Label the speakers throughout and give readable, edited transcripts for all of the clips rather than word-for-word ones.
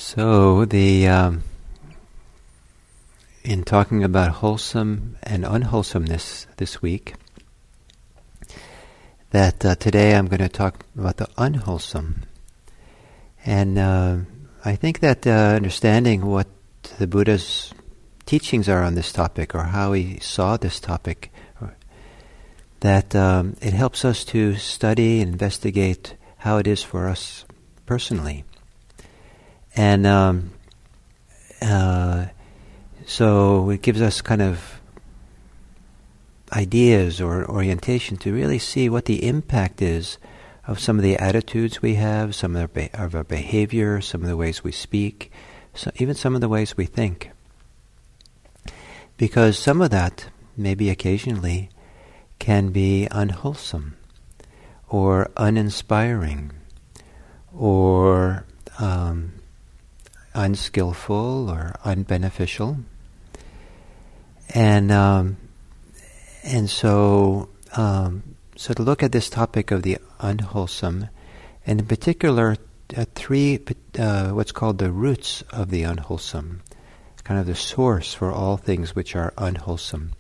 Speaker 1: So in talking about wholesome and unwholesomeness this week, that today I'm going to talk about the unwholesome. And I think that understanding what the Buddha's teachings are on this topic, or how he saw this topic, that it helps us to study and investigate how it is for us personally. And so it gives us kind of ideas or orientation to really see what the impact is of some of the attitudes we have, some of our behavior, some of the ways we speak, even some of the ways we think. Because some of that, maybe occasionally, can be unwholesome or uninspiring or unskillful or unbeneficial, and so to look at this topic of the unwholesome, and in particular three what's called the roots of the unwholesome, kind of the source for all things which are unwholesome.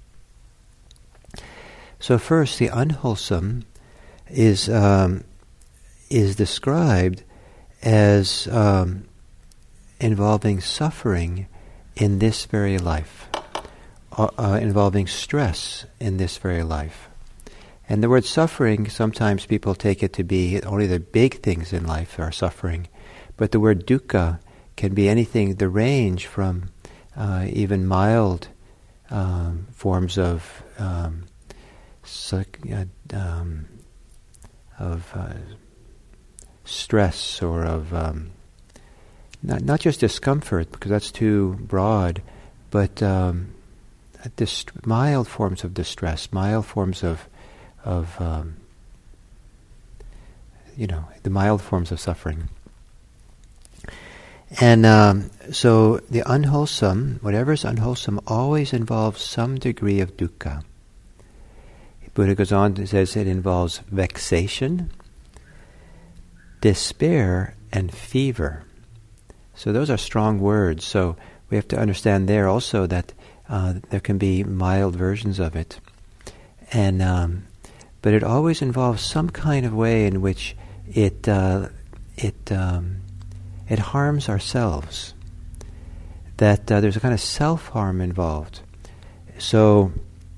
Speaker 1: So first, the unwholesome is described as involving suffering in this very life, involving stress in this very life. And the word suffering, sometimes people take it to be only the big things in life are suffering, but the word dukkha can be anything, the range from even mild forms of stress or of not just discomfort, because that's too broad, but mild forms of distress, mild forms of the mild forms of suffering. And so the unwholesome, whatever is unwholesome, always involves some degree of dukkha. Buddha goes on and says it involves vexation, despair, and fever. So those are strong words. So we have to understand there also that there can be mild versions of it, and but it always involves some kind of way in which it harms ourselves. That there's a kind of self-harm involved. So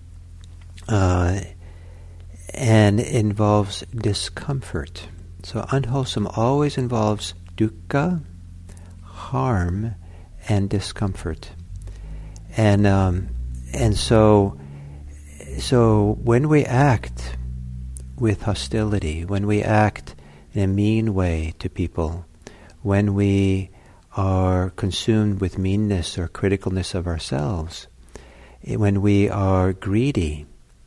Speaker 1: and it involves discomfort. So unwholesome always involves dukkha, harm, and discomfort. And so when we act with hostility, when we act in a mean way to people, when we are consumed with meanness or criticalness of ourselves, when we are greedy,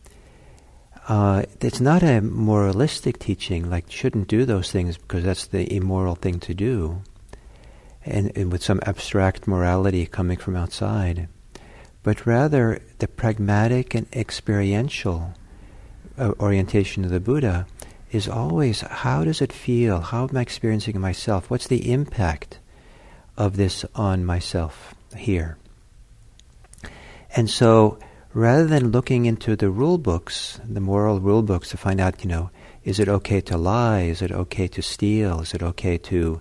Speaker 1: it's not a moralistic teaching, like shouldn't do those things because that's the immoral thing to do, and with some abstract morality coming from outside, but rather the pragmatic and experiential orientation of the Buddha is always, how does it feel? How am I experiencing myself? What's the impact of this on myself here? And so, rather than looking into the rule books, the moral rule books, to find out, is it okay to lie? Is it okay to steal? Is it okay to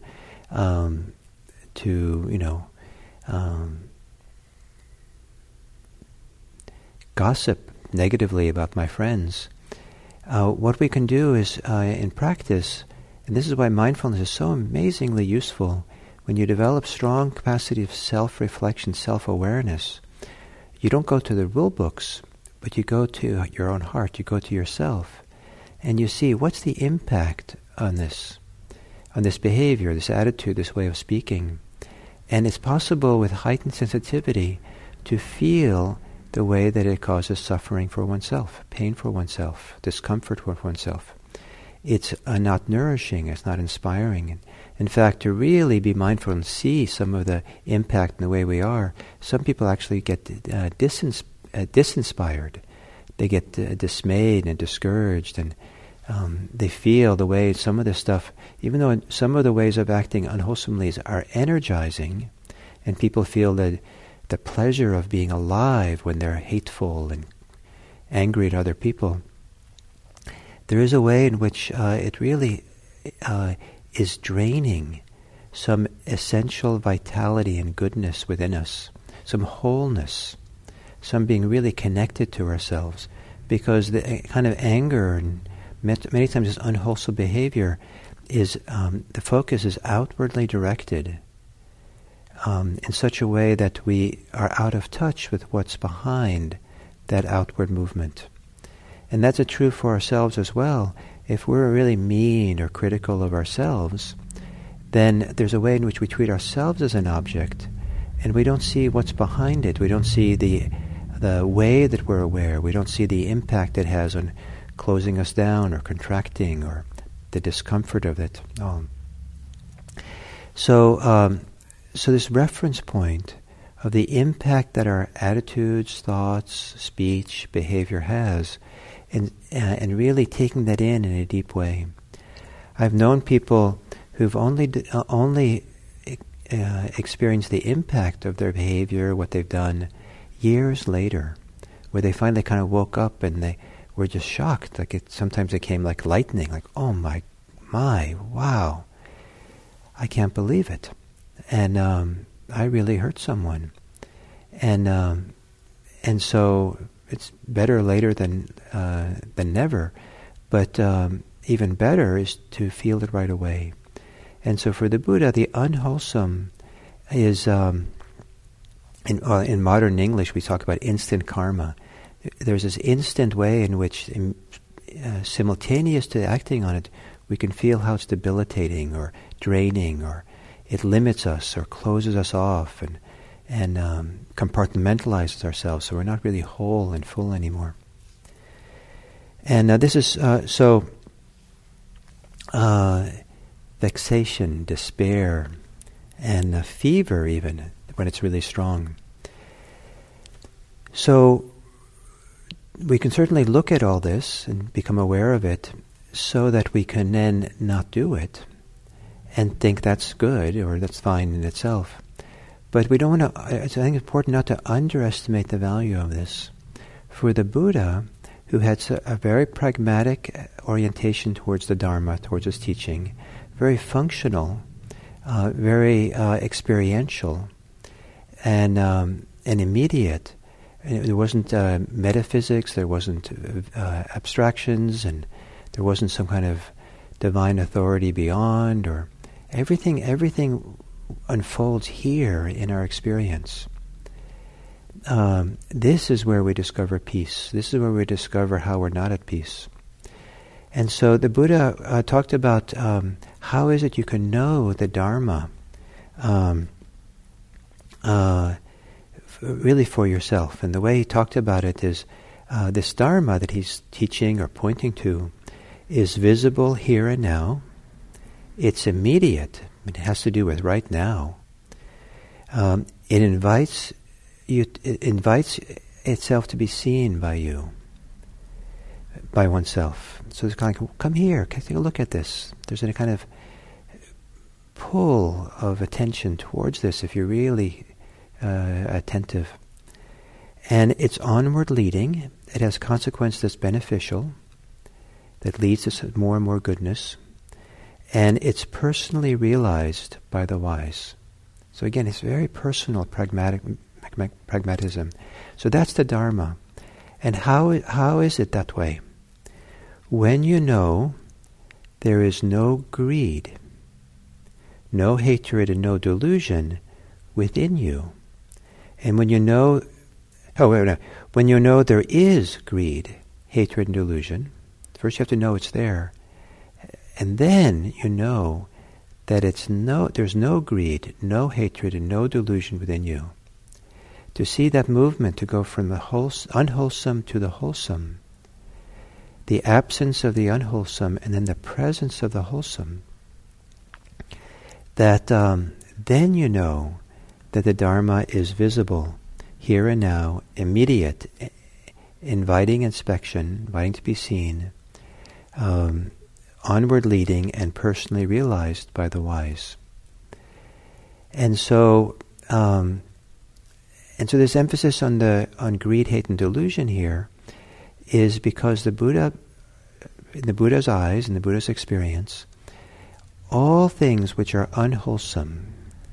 Speaker 1: gossip negatively about my friends? What we can do is, in practice, and this is why mindfulness is so amazingly useful, when you develop strong capacity of self-reflection, self-awareness, you don't go to the rule books, but you go to your own heart, you go to yourself, and you see what's the impact on this behavior, this attitude, this way of speaking. And it's possible with heightened sensitivity to feel the way that it causes suffering for oneself, pain for oneself, discomfort for oneself. It's not nourishing, it's not inspiring. In fact, to really be mindful and see some of the impact in the way we are, some people actually get disinspired. They get dismayed and discouraged, and They feel the way some of this stuff, even though some of the ways of acting unwholesomely are energizing, and people feel the pleasure of being alive when they're hateful and angry at other people, there is a way in which it really is draining some essential vitality and goodness within us, some wholeness, some being really connected to ourselves, because the kind of anger and many times this unwholesome behavior is the focus is outwardly directed in such a way that we are out of touch with what's behind that outward movement. And that's true for ourselves as well. If we're really mean or critical of ourselves, then there's a way in which we treat ourselves as an object, and we don't see what's behind it. We don't see the way that we're aware. We don't see the impact it has on closing us down or contracting or the discomfort of it. So this reference point of the impact that our attitudes, thoughts, speech, behavior has, and really taking that in a deep way. I've known people who've only experienced the impact of their behavior, what they've done, years later, where they finally kind of woke up and they were just shocked. Sometimes it came like lightning, like, oh my, wow, I can't believe it. And I really hurt someone. And so it's better later than never. But even better is to feel it right away. And so for the Buddha, the unwholesome is, in modern English we talk about instant karma. There's this instant way in which, simultaneous to acting on it, we can feel how it's debilitating or draining, or it limits us or closes us off and compartmentalizes ourselves, so we're not really whole and full anymore. And this is vexation, despair, and fever even, when it's really strong. So we can certainly look at all this and become aware of it so that we can then not do it and think that's good or that's fine in itself. But we don't want to, I think it's important not to underestimate the value of this. For the Buddha, who had a very pragmatic orientation towards the Dharma, towards his teaching, very functional, very experiential, and immediate. There wasn't metaphysics, there wasn't abstractions, and there wasn't some kind of divine authority beyond, or everything unfolds here in our experience. This is where we discover peace. This is where we discover how we're not at peace. And so the Buddha talked about how is it you can know the Dharma really for yourself. And the way he talked about it is this Dharma that he's teaching or pointing to is visible here and now. It's immediate. It has to do with right now. It invites itself to be seen by you, by oneself. So it's kind of like, come here, take a look at this. There's a kind of pull of attention towards this if you're really attentive. And it's onward leading. It has consequence that's beneficial, that leads to more and more goodness. And it's personally realized by the wise. So again, it's very personal pragmatism. So that's the Dharma. And how is it that way? When you know there is no greed, no hatred, and no delusion within you. And when you know, when you know there is greed, hatred, and delusion, first you have to know it's there. And then you know that there's no greed, no hatred, and no delusion within you. To see that movement to go from the unwholesome to the wholesome, the absence of the unwholesome and then the presence of the wholesome, that then you know that the Dharma is visible, here and now, immediate, inviting inspection, inviting to be seen, onward leading and personally realized by the wise. And so this emphasis on greed, hate, and delusion here is because the Buddha, in the Buddha's eyes, in the Buddha's experience, all things which are unwholesome,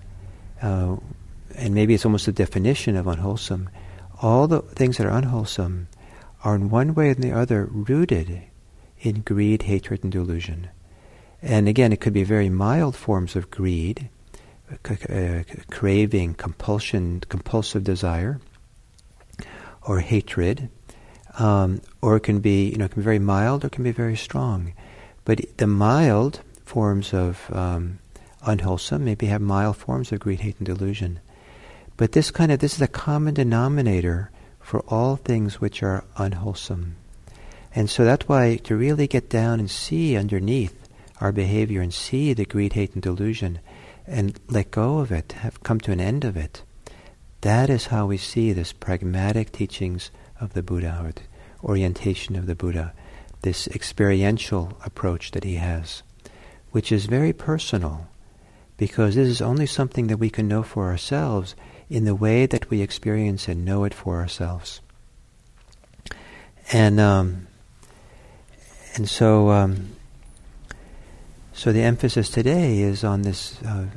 Speaker 1: and maybe it's almost a definition of unwholesome, all the things that are unwholesome are in one way or the other rooted in greed, hatred, and delusion. And again, it could be very mild forms of greed, craving, compulsion, compulsive desire, or hatred, or it can be, it can be very mild or it can be very strong. But the mild forms of unwholesome maybe have mild forms of greed, hate, and delusion. But this is a common denominator for all things which are unwholesome. And so that's why to really get down and see underneath our behavior and see the greed, hate, and delusion and let go of it, have come to an end of it, that is how we see this pragmatic teachings of the Buddha, or the orientation of the Buddha, this experiential approach that he has, which is very personal, because this is only something that we can know for ourselves in the way that we experience and know it for ourselves. So the emphasis today is on this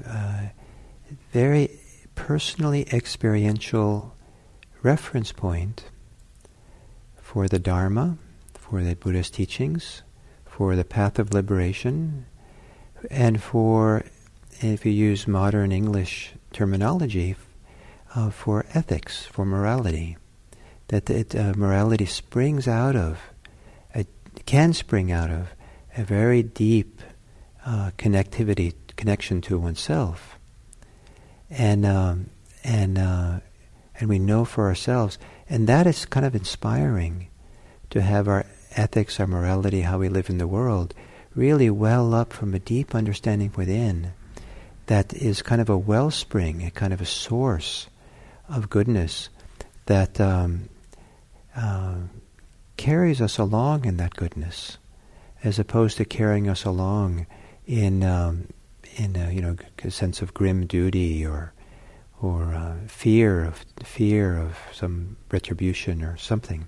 Speaker 1: very personally experiential reference point for the Dharma, for the Buddha's teachings, for the path of liberation, and for, if you use modern English terminology, for ethics, for morality. That morality springs out of, can spring out of, a very deep connection to oneself, and we know for ourselves, and that is kind of inspiring to have our ethics, our morality, how we live in the world, really well up from a deep understanding within. That is kind of a wellspring, a kind of a source of goodness that carries us along in that goodness, as opposed to carrying us along in a sense of grim duty or fear of some retribution or something.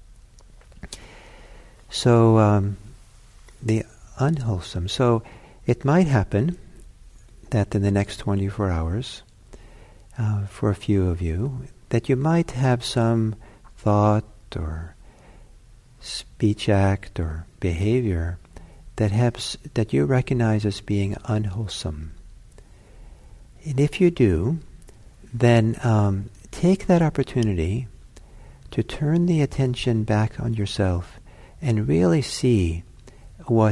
Speaker 1: So the unwholesome. So it might happen that in the next 24 hours, for a few of you, that you might have some thought or speech act or behavior that you recognize as being unwholesome. And if you do, then take that opportunity to turn the attention back on yourself and really see how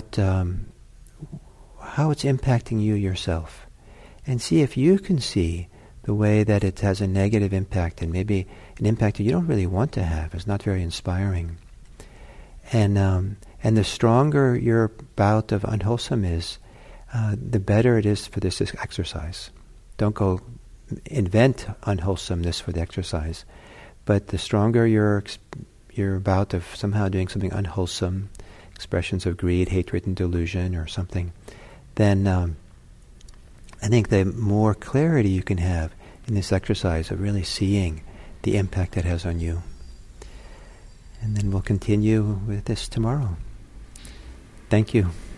Speaker 1: it's impacting you yourself, and see if you can see the way that it has a negative impact, and maybe an impact that you don't really want to have. It's not very inspiring. And the stronger your bout of unwholesome is, the better it is for this exercise. Don't go invent unwholesomeness for the exercise, but the stronger your bout of somehow doing something unwholesome, expressions of greed, hatred, and delusion or something, then I think the more clarity you can have in this exercise of really seeing the impact it has on you. And then we'll continue with this tomorrow. Thank you.